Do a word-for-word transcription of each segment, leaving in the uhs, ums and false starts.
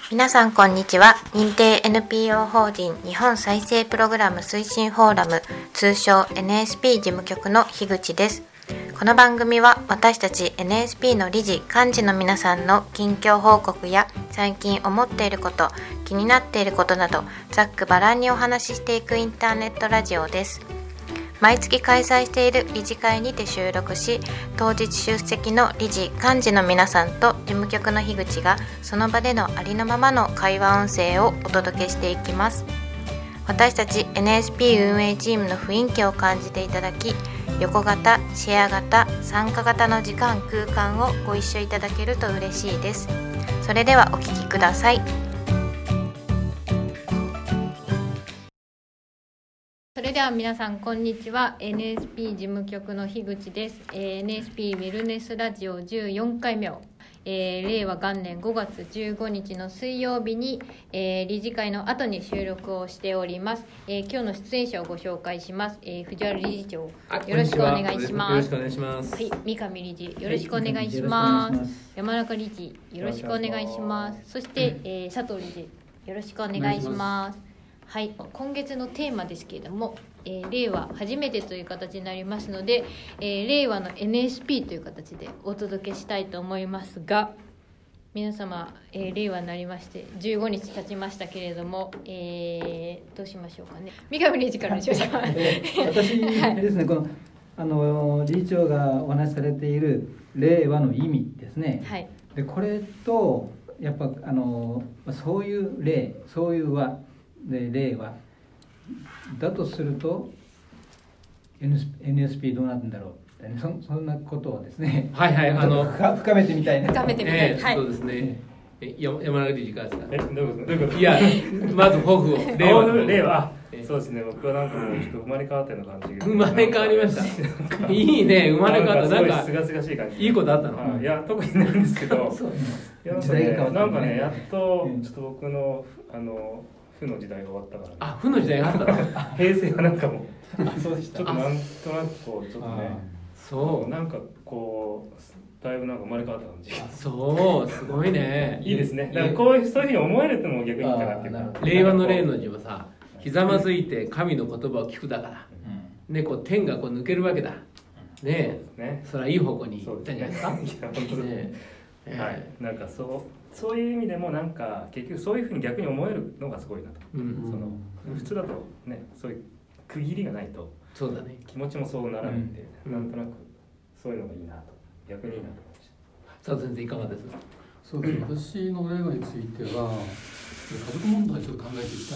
皆さんこんにちは。認定 エヌピーオー 法人日本再生プログラム推進フォーラム、通称 エヌエスピー 事務局の樋口です。この番組は私たち エヌエスピー の理事幹事の皆さんの近況報告や最近思っていること、気になっていることなどざっくばらんにお話ししていくインターネットラジオです。毎月開催している理事会にて収録し、当日出席の理事幹事の皆さんと事務局の樋口がその場でのありのままの会話音声をお届けしていきます。私たち エヌエスピー 運営チームの雰囲気を感じていただき、横型、シェア型、参加型の時間空間をご一緒いただけると嬉しいです。それではお聞きください。それでは皆さんこんにちは。 エヌエスピー 事務局の樋口です。 エヌエスピー ウェルネスラジオじゅうよんかいめを、えー、令和元年ごがつじゅうごにちの水曜日に、えー、理事会の後に収録をしております。えー、今日の出演者をご紹介します。えー、藤原理事長、よろしくお願いします。 よろしくお願いします。 はい、三上理事、よろしくお願いします。はい、山中理事、よろしくお願いします。そして、えー、佐藤理事、よろしくお願いします。はい、今月のテーマですけれども、えー、令和初めてという形になりますので、えー、令和の エヌエスピー という形でお届けしたいと思いますが、皆様、えー、令和になりましてじゅうごにち経ちましたけれども、えー、どうしましょうかね。三上理事からにしましょうか。 私ですね、このあの理事長がお話しされている令和の意味ですね、はい、でこれとやっぱあのそういう令、そういう和で令和だとすると エヌエスピー どうなるんだろう、ね、そ, そんなことをですね、 はいはい、あの深めてみたいな。 深めてみたい、 えーはい、そうですね。え山中理事からですか。 えどういうことどういうこと。 いやまず抱負を令和令和そうですね。僕はなんかもうちょっと生まれ変わったような感じが。 生まれ変わりました。いいね、生まれ変わった。なんかすがすがしい感じ。 いいことあったの？ いや特にないんですけど。 そういやなんかね、なんかねやっとちょっと僕のあの負の時代が終わったから、ね。 あ、負の時代があったの？ 平成はなんかもうそうでした。 ちょっとなんとなくこうちょっとね、 そうなんかこうだいぶなんか生まれ変わった感じ。 そう、すごいね。 いいですね。だからこういうそういうふうに思えるってのも逆にいいかなっていうか。 令和の令の字はさ、ひざまずいて神の言葉を聞くだから、うん、ね、こう天がこう抜けるわけだ。ねえ、ね、それはいい方向に行ったんじゃないですか。いや本当ですね。はい、なんかそうそういう意味でもなんか結局そういうふうに逆に思えるのがすごいなと。うん、その普通だとね、そういう区切りがないと、 そうだね、 気持ちもそうならないんで、うん、なんとなくそういうのがいいなと、逆にいいなと思いました。 さあ先生いかがですか。 そうです。私の令和については家族問題をちょっと考えていきたい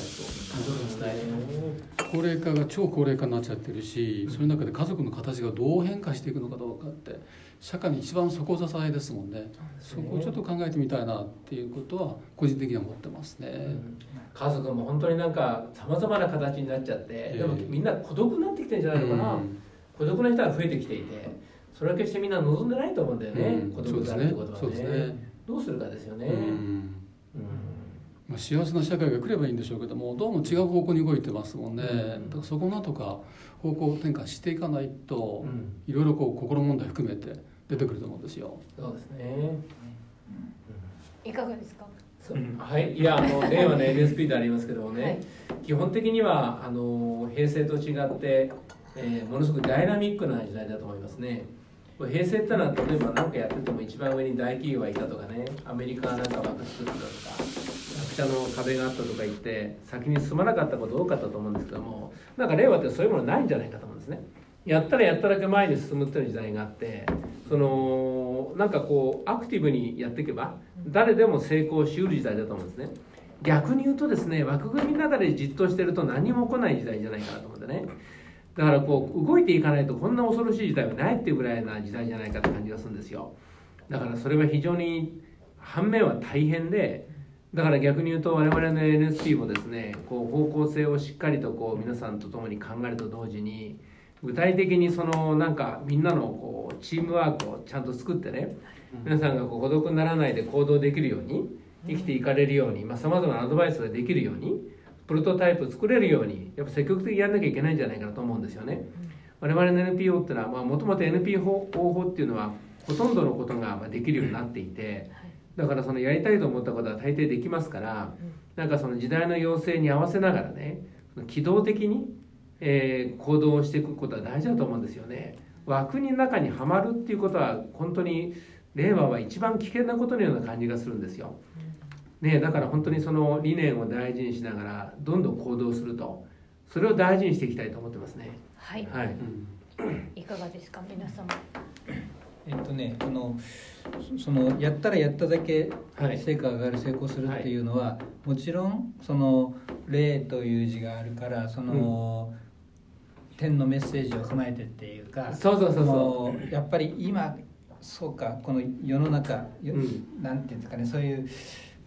と。高齢化が超高齢化になっちゃってるし、その中で家族の形がどう変化していくのかどうかって社会に一番底支えですもんね。そこをちょっと考えてみたいなっていうことは個人的には思ってますね。うん、 家族も本当になんかさまざまな形になっちゃって、えー、でもみんな孤独になってきてるんじゃないのかな。うん、孤独な人が増えてきていて、それは決してみんな望んでないと思うんだよね。うん、孤独だってことは ね, ね, ねどうするかですよね。うんうんまあ、幸せな社会が来ればいいんでしょうけども、どうも違う方向に動いてますもんね。うん、だからそこをなんとか方向転換していかないと、いろいろこう心問題含めて出てくると思うんですよ。 そうですね。 いかがですか。 はい、いやあの令和の エヌエスピー でありますけどもね、はい、基本的にはあの平成と違って、えー、ものすごくダイナミックな時代だと思いますね。平成ってのは例えば何かやってても一番上に大企業がいたとかね、アメリカはなんか枠作ってたとか、学者の壁があったとか言って先に進まなかったこと多かったと思うんですけども、なんか令和ってそういうものないんじゃないかと思うんですね。やったらやっただけ前に進むっていう時代があって、そのなんかこうアクティブにやっていけば誰でも成功しうる時代だと思うんですね。逆に言うとですね、枠組みの中でじっとしてると何も来ない時代じゃないかなと思うんでね。だからこう動いていかないとこんな恐ろしい時代はないっていうぐらいな時代じゃないかって感じがするんですよ。だからそれは非常に反面は大変で、だから逆に言うと我々の エヌエスピー もですね、こう方向性をしっかりとこう皆さんと共に考えると同時に、具体的にそのなんかみんなのこうチームワークをちゃんと作ってね、皆さんがこう孤独にならないで行動できるように、生きていかれるように、まあ、様々なアドバイスができるように、プロトタイプ作れるようにやっぱ積極的にやらなきゃいけないんじゃないかなと思うんですよね。我々の エヌピーオー っていうのはもともと エヌピーオー 法っていうのはほとんどのことができるようになっていて、 だからそのやりたいと思ったことは大抵できますから、なんかその時代の要請に合わせながらね、機動的に、えー、行動をしていくことは大事だと思うんですよね。枠の中にはまるっていうことは本当に令和は一番危険なことのような感じがするんですよ。ね、だから本当にその理念を大事にしながらどんどん行動すると、それを大事にしていきたいと思ってますね。 はい。 はい。 いかがですか皆様。 えっとね、あのそのやったらやっただけ成果が上がる、成功するっていうのは、はい、もちろんその霊という字があるからその、うん、天のメッセージを踏まえてっていうか、 そうそうそうそう、 やっぱり今そうかこの世の中、うん、なんていうんですかね、そういううん、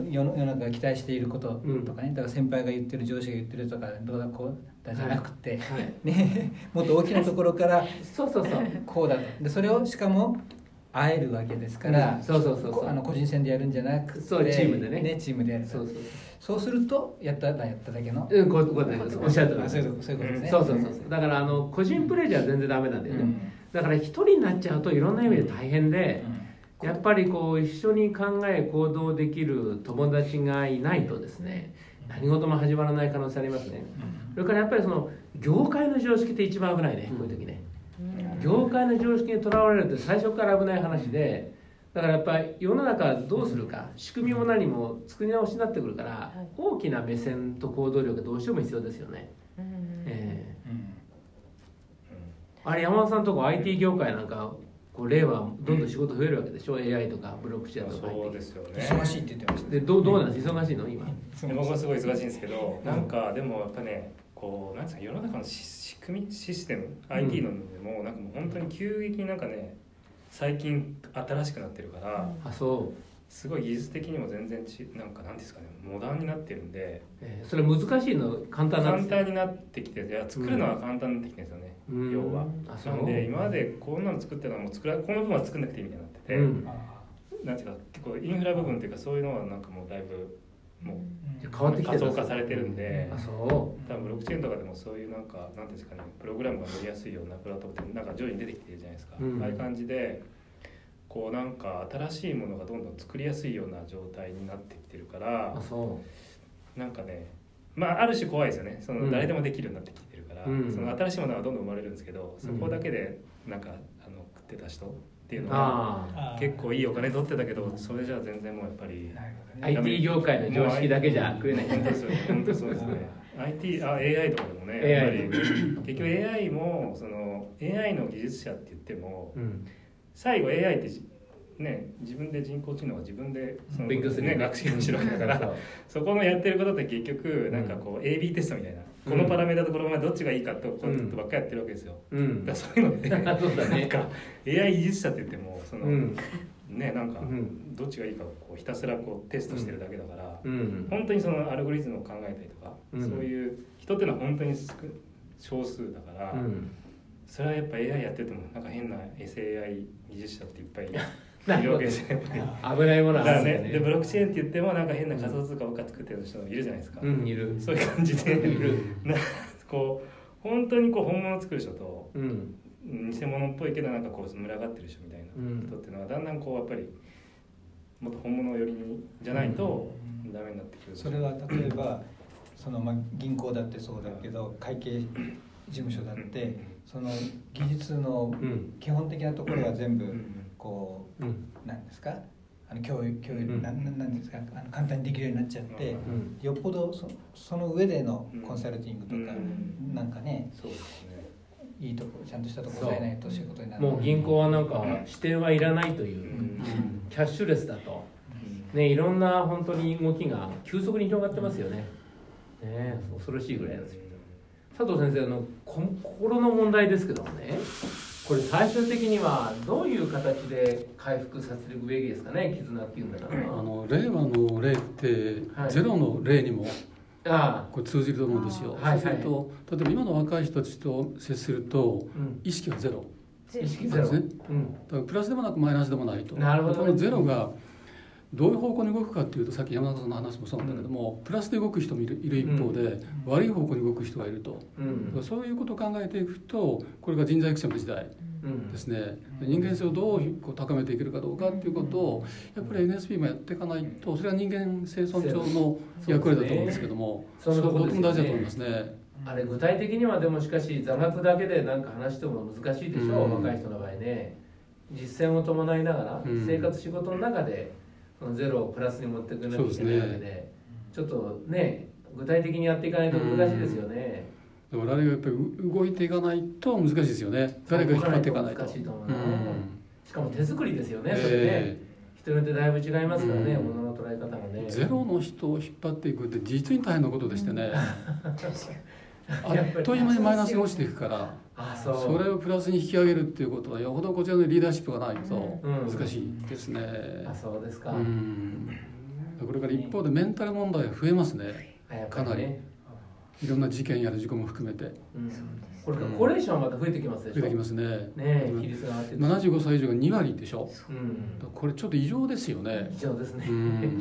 世の中が期待していることとかね、だから先輩が言ってる、上司が言ってるとかどうだこうだじゃなくて、はいはい、ね、もっと大きなところからそうそうそうこうだと、でそれをしかも会えるわけですから、 うん、そうそうそうそう、 あの個人戦でやるんじゃなくて、 そうチームでね、 ね、チームでやると、そうそうそうするとやったらやっただけの、 うん、こうこうおっしゃるとおり、 そういうことですね。 そうそうそうそう、だからあの個人プレーじゃ全然ダメなんだよね、うん、だから一人になっちゃうといろんな意味で大変で、うん、やっぱりこう一緒に考え行動できる友達がいないとですね、何事も始まらない可能性ありますね。それからやっぱりその業界の常識って一番危ないね、こういう時ね。業界の常識にとらわれるって最初から危ない話で、だからやっぱり世の中どうするか、仕組みも何も作り直しになってくるから、大きな目線と行動力がどうしても必要ですよね。えー、あれ山田さんのとこ アイティー 業界なんかこう令和どんどん仕事増えるわけでしょ、 エーアイ とかブロックチェーンとか。 そうですよね、 忙しいって言ってました。 でどうどうなんです、忙しいの今。 僕はすごい忙しいんですけど、なんかでもやっぱね、こうなんですか、世の中の仕組みシステム アイティー のでもなんかもう本当に急激になんかね最近新しくなってるから、 あ、そう、 すごい技術的にも全然ちなんかなんですかね、モダンになってるんで、 えー、それ難しいの簡単なんですか。 簡単になってきて、いや作るのは簡単になってきてるんですよね、うん、要は。なんで今までこんなの作ってたのも作らこの部分は作んなくていいみたいになってて、うん、なんていうか結構インフラ部分っていうかそういうのはなんかもうだいぶもう変わってきてる、 仮想化されてるんで、 あ、そう、 多分ブロックチェーンとかでもそういうなんかなんていうんですかね、プログラムが乗りやすいようなプラットフォームってなんか徐々に出てきてるじゃないですか、うん、ああいう感じでこうなんか新しいものがどんどん作りやすいような状態になってきてるから、 あ、そうなんかね、まあある種怖いですよね、その誰でもできるようになってきてるから、うん、その新しいものがどんどん生まれるんですけど、そこだけでなんかあの食ってた人っていうのは結構いいお金取ってたけど、それじゃあ全然もうやっぱりアイティー 業界の常識だけじゃ食えない。 本当ですよね、本当そうですね。アイティー、あ、エーアイ とかでもね、やっぱり結局 エーアイ もその エーアイ の技術者って言っても、うん、最後 エーアイ ってね、自分で人工知能は自分でその、 勉強する、 ね、学習するわけだから、そこのやってることって結局なんかこう エービー テストみたいな、うん、このパラメータとこのままどっちがいいかってことばっかりやってるわけですよ、うん、だからそういうのってそうだ、ね、なんか エーアイ 技術者って言ってもその、うん、ね、なんかどっちがいいかをこうひたすらこうテストしてるだけだから、うん、本当にそのアルゴリズムを考えたりとか、うん、そういう人っていうのは本当に少数だから、うん、それはやっぱ エーアイ やっててもなんか変な エスエーアイ 技術者っていっぱいいるいるわけですよね。 危ないものはあるんですね。でブロックチェーンって言ってもなんか変な仮想通貨ばっか作ってる人もいるじゃないですか。 うん、いる。 そういう感じでいる。こう本当にこう本物を作る人と、うん、偽物っぽいけどなんかこう群がってる人みたいな人っていうのはだんだんこうやっぱりもっと本物寄りにじゃないとダメになってくる。 それは例えばそのまあ銀行だってそうだけど会計事務所だってその技術の基本的なところは全部こう、うん、なんですか、あの共有共有、うん、なんなんですか、あの簡単にできるようになっちゃって、うん、よっぽど そ, その上でのコンサルティングとか、うん、なんかね、そうですね、いいところちゃんとしたところさえないとそういうことになる。 もう銀行はなんか支店はいらないという、うん、キャッシュレスだと、うん、ね、いろんな本当に動きが急速に広がってますよね。うん、ね、恐ろしいぐらいですよ。佐藤先生、あの心の問題ですけどもね、これ最終的にはどういう形で回復させていくべきですかね、絆っていうんだから。 あの令和の令って、はい、ゼロの令にもこれ通じると思うんですよ。そうすると、例えば今の若い人たちと接すると、うん、意識はゼロ。 意識ゼロですね。 うん、だからプラスでもなくマイナスでもないと。 なるほど、ね、 このゼロがどういう方向に動くかっていうと、さっき山田さんの話もそうなんだけども、うん、プラスで動く人もいる、いる一方で、うん、悪い方向に動く人がいると、うん、そういうことを考えていくと、これが人材育成の時代ですね、うん、人間性をどうこう高めていけるかどうかっていうことをやっぱり エヌエスピー もやっていかないと、それは人間性尊重の役割だと思うんですけども、それはとても大事だと思いますね。 あれ具体的にはでもしかし座学だけで何か話しても難しいでしょう、うん、若い人の場合ね。実践を伴いながら、うん、生活仕事の中でそのゼロをプラスに持っていくなきゃいけないわけで、ね、ちょっとね具体的にやっていかないと難しいですよね。 うん、我々がやっぱり動いていかないと難しいですよね。誰か引っ張っていかないと。 難しいと思うな、うん、しかも手作りですよね、それね、えー、人によってだいぶ違いますからね、うん、ものの捉え方がね。 ゼロの人を引っ張っていくって実に大変なことでしてね。あっという間にマイナスに落ちていくから、あ そ, それをプラスに引き上げるっていうことはよほどこちらのリーダーシップがないと難しいですね。 うん、あそうですか。うん、これから一方でメンタル問題が増えますね、かなりいろんな事件やら事故も含めて、うん、 これから高齢者はまた増えてきますでしょ。 増えてきますね。 ね比率が上がってななじゅうごさい以上がにわりでしょ、うん、これちょっと異常ですよね。 異常ですね、うん、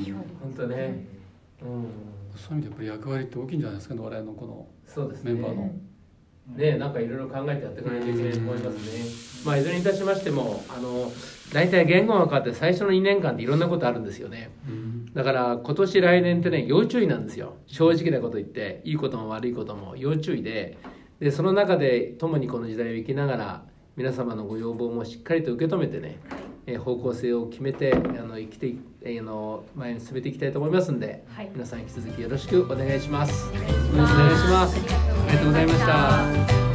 本当ね、 うん、そういう意味でやっぱり役割って大きいんじゃないですかね、我々のこのメンバーの。 ね、なんかいろいろ考えてやっていかないといけないと思いますね。まあ、いずれにいたしましても、あの大体言語が変わって最初のにねんかんっていろんなことあるんですよね。うん、だから今年来年ってね要注意なんですよ。正直なこと言っていいことも悪いことも要注意で、でその中で共にこの時代を生きながら皆様のご要望もしっかりと受け止めてね、え方向性を決めてあの生きてあの前に進めていきたいと思いますので、はい、皆さん引き続きよろしくお願いします。 お願いします。 お願いします。ありがとうございました。